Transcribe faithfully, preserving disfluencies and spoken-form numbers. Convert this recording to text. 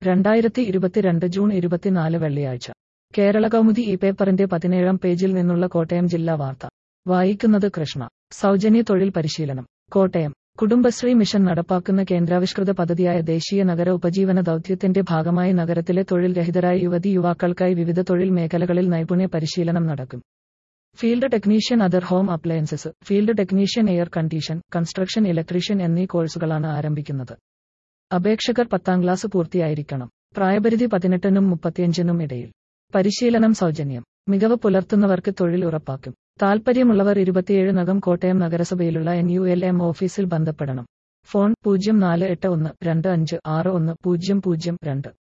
രണ്ടായിരത്തി ഇരുപത്തിരണ്ട് ജൂൺ ഇരുപത്തിനാല് വെള്ളിയാഴ്ച കേരള കൗമുദി ഈ പേപ്പറിന്റെ പതിനേഴാം പേജിൽ നിന്നുള്ള കോട്ടയം ജില്ലാ വാർത്ത വായിക്കുന്നത് കൃഷ്ണ. സൗജന്യ തൊഴിൽ പരിശീലനം. കോട്ടയം കുടുംബശ്രീ മിഷൻ നടപ്പാക്കുന്ന കേന്ദ്രാവിഷ്കൃത പദ്ധതിയായ ദേശീയ നഗര ഉപജീവന ദൗത്യത്തിന്റെ ഭാഗമായി നഗരത്തിലെ തൊഴിൽ രഹിതരായ യുവതി യുവാക്കൾക്കായി വിവിധ തൊഴിൽ മേഖലകളിൽ നൈപുണ്യ പരിശീലനം നടക്കും. Field technician other home appliances, field technician air condition, construction electrician എന്നീ കോഴ്സുകളാണ് ആരംഭിക്കുന്നത്. അപേക്ഷകർ പത്താം ക്ലാസ് പൂർത്തിയായിരിക്കണം. പ്രായപരിധി പതിനെട്ടിനും മുപ്പത്തിയഞ്ചിനും ഇടയിൽ. പരിശീലനം സൗജന്യം. മികവ് പുലർത്തുന്നവർക്ക് തൊഴിൽ ഉറപ്പാക്കും. താൽപ്പര്യമുള്ളവർ ഇരുപത്തിയേഴിനകം കോട്ടയം നഗരസഭയിലുള്ള എൻ യു എൽ എം ഓഫീസിൽ ബന്ധപ്പെടണം. ഫോൺ പൂജ്യം നാല് എട്ട് ഒന്ന് രണ്ട് അഞ്ച് ആറ് ഒന്ന് പൂജ്യം പൂജ്യം രണ്ട്.